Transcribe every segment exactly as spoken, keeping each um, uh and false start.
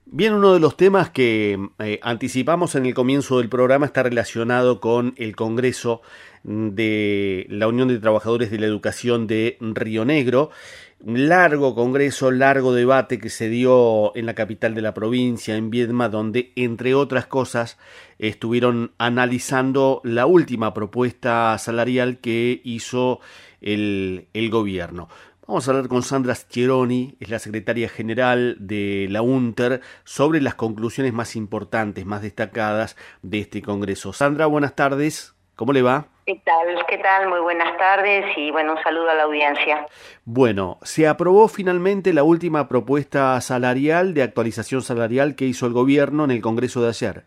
Bien, uno de los temas que eh, anticipamos en el comienzo del programa está relacionado con el Congreso de la Unión de Trabajadores de la Educación de Río Negro. Un largo congreso, largo debate que se dio en la capital de la provincia, en Viedma, donde, entre otras cosas, estuvieron analizando la última propuesta salarial que hizo el, el gobierno. Vamos a hablar con Sandra Schieroni, es la secretaria general de la UNTER, sobre las conclusiones más importantes, más destacadas de este congreso. Sandra, buenas tardes, ¿cómo le va? ¿Qué tal? ¿Qué tal? Muy buenas tardes y bueno, un saludo a la audiencia. Bueno, se aprobó finalmente la última propuesta salarial de actualización salarial que hizo el gobierno en el congreso de ayer.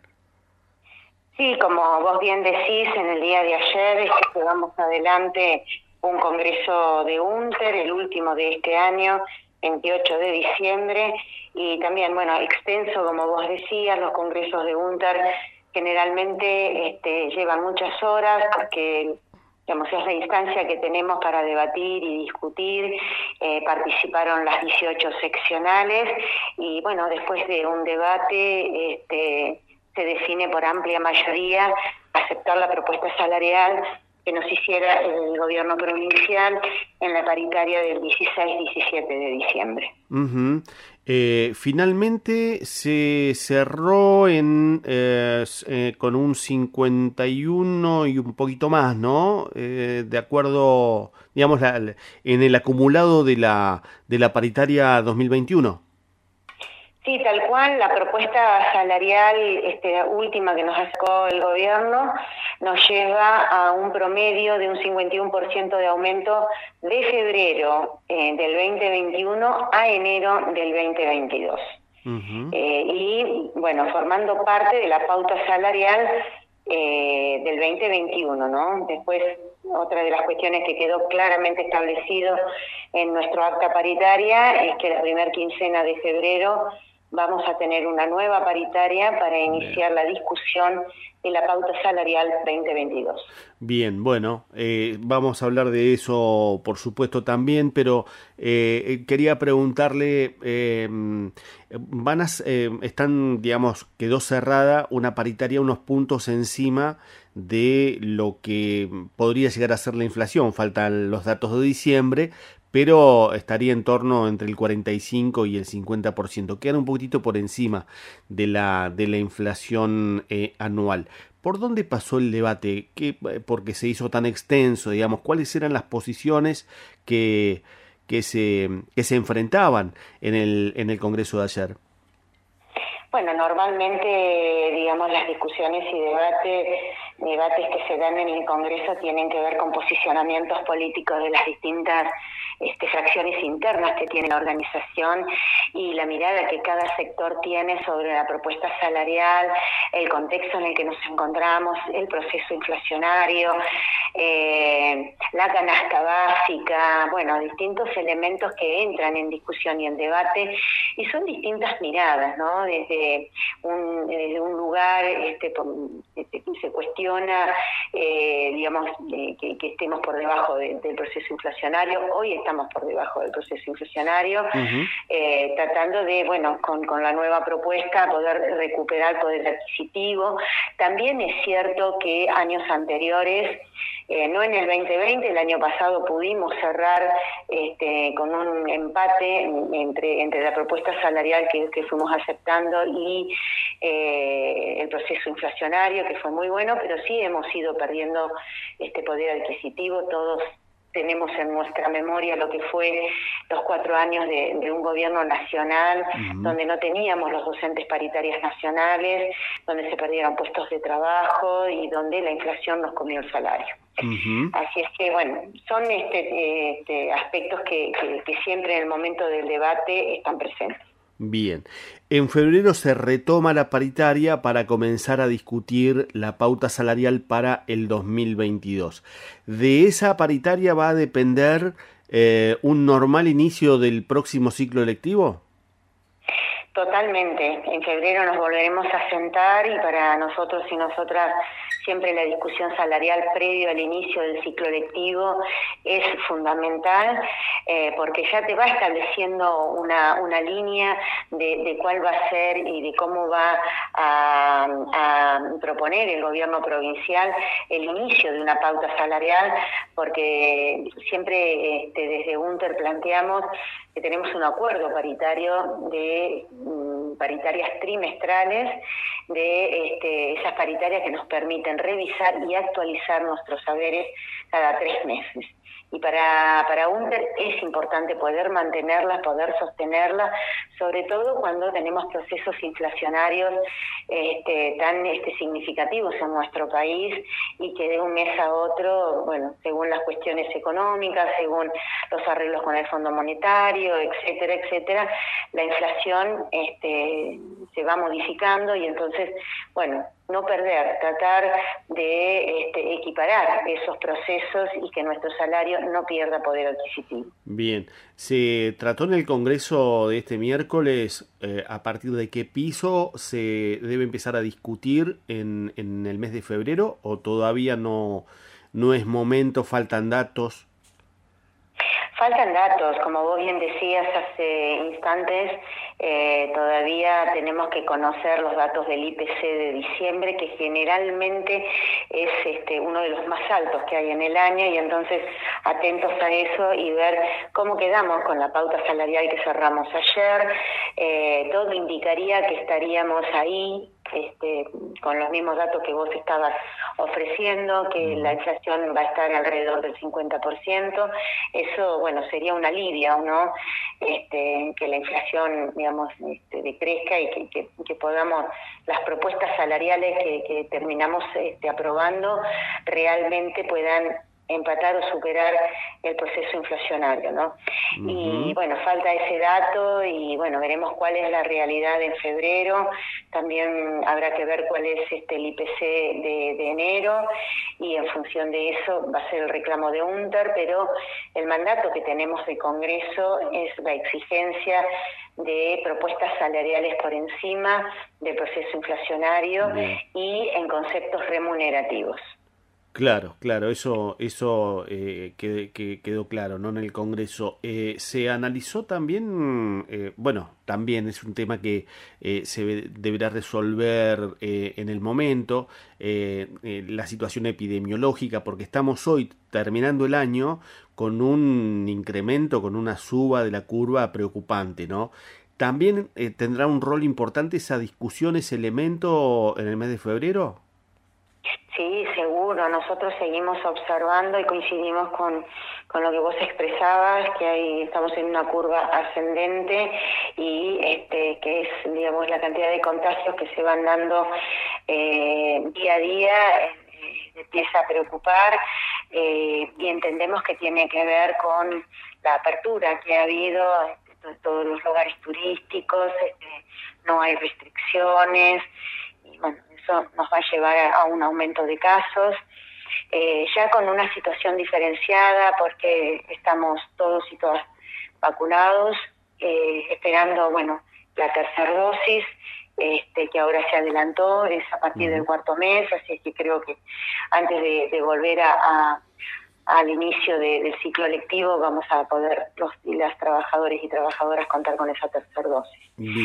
Sí, como vos bien decís, en el día de ayer es que llevamos adelante un congreso de UNTER, el último de este año, veintiocho de diciembre, y también, bueno, extenso, como vos decías, los congresos de UNTER generalmente este, llevan muchas horas porque, digamos, es la instancia que tenemos para debatir y discutir. Eh, participaron las dieciocho seccionales y, bueno, después de un debate este, se define por amplia mayoría aceptar la propuesta salarial que nos hiciera el gobierno provincial en la paritaria del dieciséis diecisiete de diciembre. Uh-huh. Eh, finalmente se cerró en eh, eh, con un cincuenta y uno y un poquito más, ¿no? Eh, de acuerdo, digamos, la, la, en el acumulado de la de la paritaria dos mil veintiuno. Sí, tal cual, la propuesta salarial este, última que nos sacó el gobierno nos lleva a un promedio de un cincuenta y uno por ciento de aumento de febrero eh, del veinte veintiuno a enero del veinte veintidós. Uh-huh. Eh, y, bueno, formando parte de la pauta salarial eh, del veinte veintiuno, ¿no? Después, otra de las cuestiones que quedó claramente establecido en nuestro acta paritaria es que la primera quincena de febrero vamos a tener una nueva paritaria para iniciar la discusión de la pauta salarial veinte veintidós. Bien, bueno, eh, vamos a hablar de eso, por supuesto, también, pero eh, quería preguntarle, eh, van a, eh, están, digamos, quedó cerrada una paritaria unos puntos encima de lo que podría llegar a ser la inflación. Faltan los datos de diciembre, pero estaría en torno entre el cuarenta y cinco y el cincuenta por ciento. Quedan un poquitito por encima de la de la inflación eh, anual. ¿Por dónde pasó el debate? ¿Qué, porque se hizo tan extenso, digamos? ¿Cuáles eran las posiciones que que se que se enfrentaban en el en el Congreso de ayer? Bueno, normalmente, digamos, las discusiones y debates, debates que se dan en el Congreso tienen que ver con posicionamientos políticos de las distintas este, fracciones internas que tiene la organización y la mirada que cada sector tiene sobre la propuesta salarial, el contexto en el que nos encontramos, el proceso inflacionario, eh, la canasta básica, bueno, distintos elementos que entran en discusión y en debate y son distintas miradas, ¿no? Desde un, desde un lugar este, este, se cuestiona, eh, digamos, eh, que, que estemos por debajo de, del proceso inflacionario. Hoy estamos por debajo del proceso inflacionario, uh-huh. eh, tratando de, bueno, con, con la nueva propuesta poder recuperar poder adquisitivo. También es cierto que años anteriores, eh, no en el veinte veinte, el año pasado pudimos cerrar este, con un empate entre, entre la propuesta salarial que, que fuimos aceptando y eh, el proceso inflacionario, que fue muy bueno, pero sí hemos ido perdiendo este poder adquisitivo. Todos tenemos en nuestra memoria lo que fue los cuatro años de, de un gobierno nacional, uh-huh. donde no teníamos los docentes paritarias nacionales, donde se perdieron puestos de trabajo y donde la inflación nos comió el salario. Uh-huh. Así es que, bueno, son este, este, aspectos que, que, que siempre en el momento del debate están presentes. Bien, en febrero se retoma la paritaria para comenzar a discutir la pauta salarial para el dos mil veintidós. ¿De esa paritaria va a depender eh, un normal inicio del próximo ciclo electivo? Totalmente. En febrero nos volveremos a sentar y para nosotros y nosotras siempre la discusión salarial previo al inicio del ciclo lectivo es fundamental, eh, porque ya te va estableciendo una, una línea de, de cuál va a ser y de cómo va a, a proponer el gobierno provincial el inicio de una pauta salarial, porque siempre este, desde UNTER planteamos que tenemos un acuerdo paritario de um, paritarias trimestrales, de este, esas paritarias que nos permiten revisar y actualizar nuestros saberes cada tres meses. Y para, para UNTER es importante poder mantenerlas, poder sostenerlas, sobre todo cuando tenemos procesos inflacionarios este, tan este, significativos en nuestro país y que de un mes a otro, bueno, según las cuestiones económicas, según los arreglos con el Fondo Monetario, etcétera, etcétera, la inflación este, se va modificando y entonces, bueno, no perder, tratar de este, equiparar esos procesos y que nuestro salario no pierda poder adquisitivo. Bien, se trató en el Congreso de este miércoles eh, a partir de qué piso se debe empezar a discutir en, en el mes de febrero, o todavía no, no es momento, faltan datos. Faltan datos, como vos bien decías hace instantes, eh, todavía tenemos que conocer los datos del I P C de diciembre, que generalmente es este, uno de los más altos que hay en el año, y entonces atentos a eso y ver cómo quedamos con la pauta salarial que cerramos ayer. Eh, todo indicaría que estaríamos ahí, Este, con los mismos datos que vos estabas ofreciendo, que la inflación va a estar alrededor del cincuenta por ciento, eso, bueno, sería un alivio, ¿no? Este, que la inflación, digamos, este, decrezca y que, que, que podamos, las propuestas salariales que, que terminamos este, aprobando, realmente puedan empatar o superar el proceso inflacionario, ¿no? Uh-huh. Y bueno, falta ese dato y bueno, veremos cuál es la realidad en febrero, también habrá que ver cuál es este el I P C de, de enero y en función de eso va a ser el reclamo de UNTER, pero el mandato que tenemos del Congreso es la exigencia de propuestas salariales por encima del proceso inflacionario uh-huh. y en conceptos remunerativos. Claro, claro, eso eso eh, que, que quedó claro, ¿no? En el Congreso. Eh, se analizó también, eh, bueno, también es un tema que eh, se deberá resolver eh, en el momento, eh, eh, la situación epidemiológica, porque estamos hoy terminando el año con un incremento, con una suba de la curva preocupante, ¿no? ¿También eh, tendrá un rol importante esa discusión, ese elemento en el mes de febrero? Sí, seguro. Nosotros seguimos observando y coincidimos con, con lo que vos expresabas, que hay, estamos en una curva ascendente y este, que es, digamos, la cantidad de contagios que se van dando eh, día a día eh, empieza a preocupar eh, y entendemos que tiene que ver con la apertura que ha habido en todos los lugares turísticos, este, no hay restricciones y bueno, eso nos va a llevar a un aumento de casos, eh, ya con una situación diferenciada porque estamos todos y todas vacunados, eh, esperando, bueno, la tercera dosis, este, que ahora se adelantó, es a partir del cuarto mes, así que creo que antes de, de volver a, a al inicio de, del ciclo lectivo vamos a poder los y las trabajadores y trabajadoras contar con esa tercera dosis.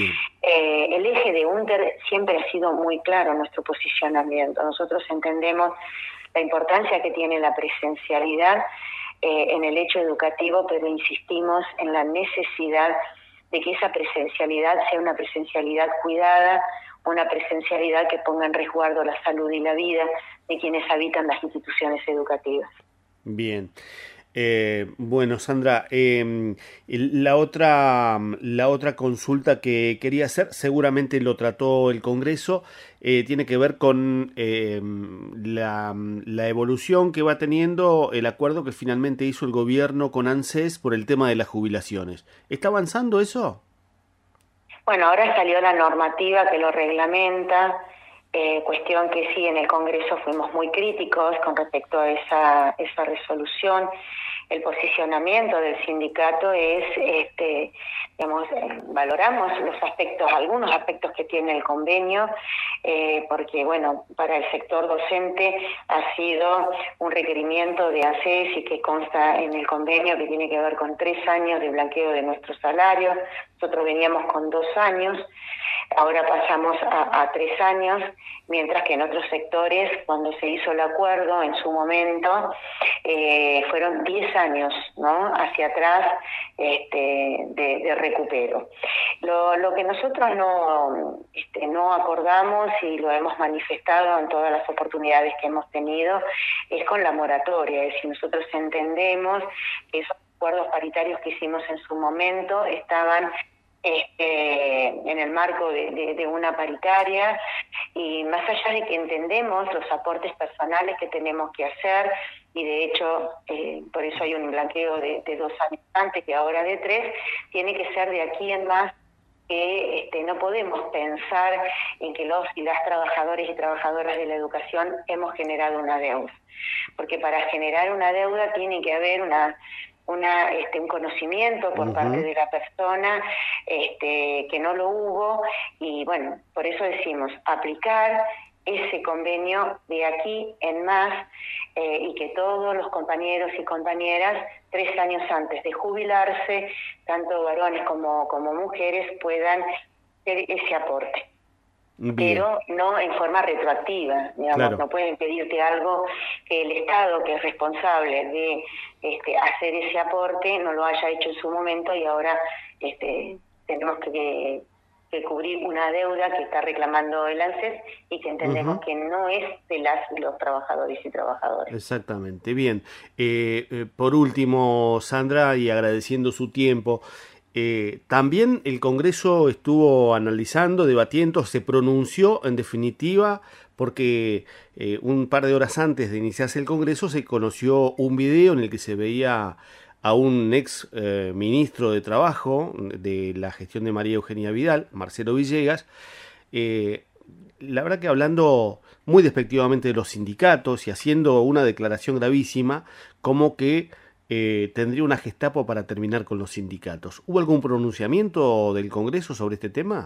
Eh, el eje de UNTER siempre ha sido muy claro nuestro posicionamiento. Nosotros entendemos la importancia que tiene la presencialidad eh, en el hecho educativo, pero insistimos en la necesidad de que esa presencialidad sea una presencialidad cuidada, una presencialidad que ponga en resguardo la salud y la vida de quienes habitan las instituciones educativas. Bien. Eh, bueno, Sandra, eh, la otra la otra consulta que quería hacer, seguramente lo trató el Congreso, eh, tiene que ver con eh, la, la evolución que va teniendo el acuerdo que finalmente hizo el gobierno con ANSES por el tema de las jubilaciones. ¿Está avanzando eso? Bueno, ahora salió la normativa que lo reglamenta. Eh, cuestión que sí, en el Congreso fuimos muy críticos con respecto a esa, esa resolución. el posicionamiento del sindicato es, este, digamos, valoramos los aspectos, algunos aspectos que tiene el convenio, eh, porque, bueno, para el sector docente ha sido un requerimiento de ANSES y que consta en el convenio que tiene que ver con tres años de blanqueo de nuestros salarios. Nosotros veníamos con dos años, ahora pasamos a, a tres años, mientras que en otros sectores, cuando se hizo el acuerdo en su momento, eh, fueron diez años, ¿no?, hacia atrás, este, de, de recupero. Lo, lo que nosotros no, este, no acordamos y lo hemos manifestado en todas las oportunidades que hemos tenido es con la moratoria. Es decir, nosotros entendemos que esos acuerdos paritarios que hicimos en su momento estaban Este, en el marco de, de, de una paritaria, y más allá de que entendemos los aportes personales que tenemos que hacer, y de hecho eh, por eso hay un blanqueo de, de dos años antes que ahora de tres, tiene que ser de aquí en más, que este, no podemos pensar en que los y las trabajadores y trabajadoras de la educación hemos generado una deuda, porque para generar una deuda tiene que haber una una este un conocimiento por uh-huh. parte de la persona, este que no lo hubo, y bueno, por eso decimos aplicar ese convenio de aquí en más, eh, y que todos los compañeros y compañeras tres años antes de jubilarse, tanto varones como, como mujeres, puedan hacer ese aporte. Bien. Pero no en forma retroactiva, digamos, claro. No pueden pedirte algo que el Estado, que es responsable de este, hacer ese aporte, no lo haya hecho en su momento, y ahora este, tenemos que, que cubrir una deuda que está reclamando el ANSES y que entendemos uh-huh. que no es de las los trabajadores y trabajadoras. Exactamente, bien. Eh, eh, por último, Sandra, y agradeciendo su tiempo, Eh, también el Congreso estuvo analizando, debatiendo, se pronunció en definitiva, porque eh, un par de horas antes de iniciarse el Congreso se conoció un video en el que se veía a un ex eh, ministro de Trabajo de la gestión de María Eugenia Vidal, Marcelo Villegas, eh, la verdad que hablando muy despectivamente de los sindicatos y haciendo una declaración gravísima como que Eh, tendría una Gestapo para terminar con los sindicatos. ¿Hubo algún pronunciamiento del Congreso sobre este tema?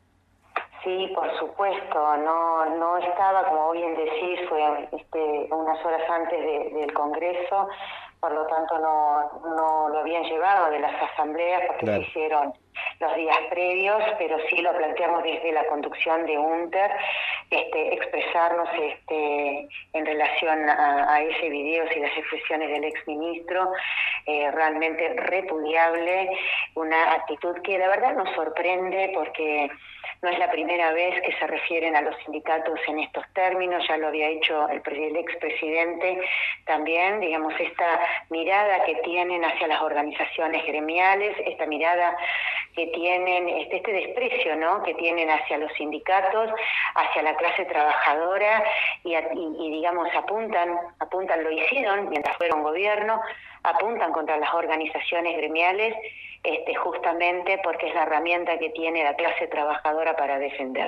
Sí, por supuesto. No no estaba, como bien decís, fue este, unas horas antes de, del Congreso, por lo tanto no, no lo habían llevado de las asambleas porque claro. se hicieron los días previos, pero sí lo planteamos desde la conducción de UNTER, este, expresarnos este, en relación a, a ese video y las expresiones del exministro, eh, realmente repudiable, una actitud que la verdad nos sorprende porque no es la primera vez que se refieren a los sindicatos en estos términos, ya lo había hecho el, el expresidente también, digamos, esta mirada que tienen hacia las organizaciones gremiales, esta mirada que tienen, este, este desprecio, ¿no?, que tienen hacia los sindicatos, hacia la clase trabajadora, y, y, y digamos, apuntan, apuntan, lo hicieron mientras fueron gobierno, apuntan contra las organizaciones gremiales, este, justamente porque es la herramienta que tiene la clase trabajadora para defender.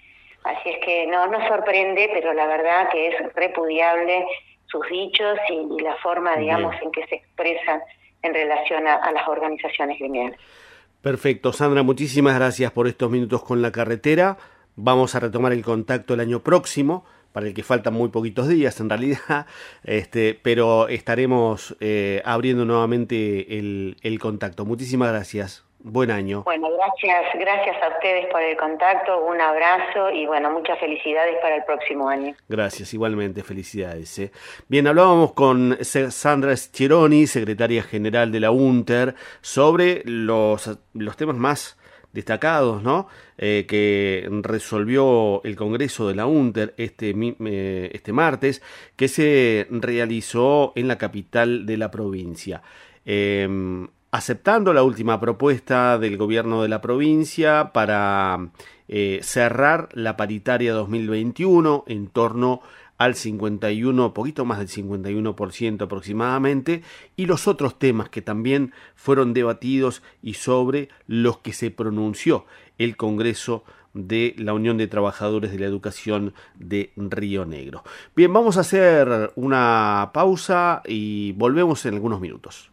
Así es que no nos sorprende, pero la verdad que es repudiable sus dichos y, y la forma, digamos, Bien. en que se expresan en relación a, a las organizaciones gremiales. Perfecto, Sandra, muchísimas gracias por estos minutos con la carretera. Vamos a retomar el contacto el año próximo, para el que faltan muy poquitos días en realidad, este, pero estaremos eh, abriendo nuevamente el, el contacto. Muchísimas gracias. Buen año. Bueno, gracias, gracias a ustedes por el contacto, un abrazo y bueno, muchas felicidades para el próximo año. Gracias, igualmente, felicidades. ¿eh? Bien, hablábamos con Sandra Schiaroni, secretaria general de la UNTER, sobre los, los temas más destacados, ¿no? Eh, que resolvió el Congreso de la UNTER este, eh, este martes, que se realizó en la capital de la provincia. Eh, aceptando la última propuesta del gobierno de la provincia para eh, cerrar la paritaria dos mil veintiuno en torno al cincuenta y uno, poquito más del cincuenta y uno por ciento aproximadamente, y los otros temas que también fueron debatidos y sobre los que se pronunció el Congreso de la Unión de Trabajadores de la Educación de Río Negro. Bien, vamos a hacer una pausa y volvemos en algunos minutos.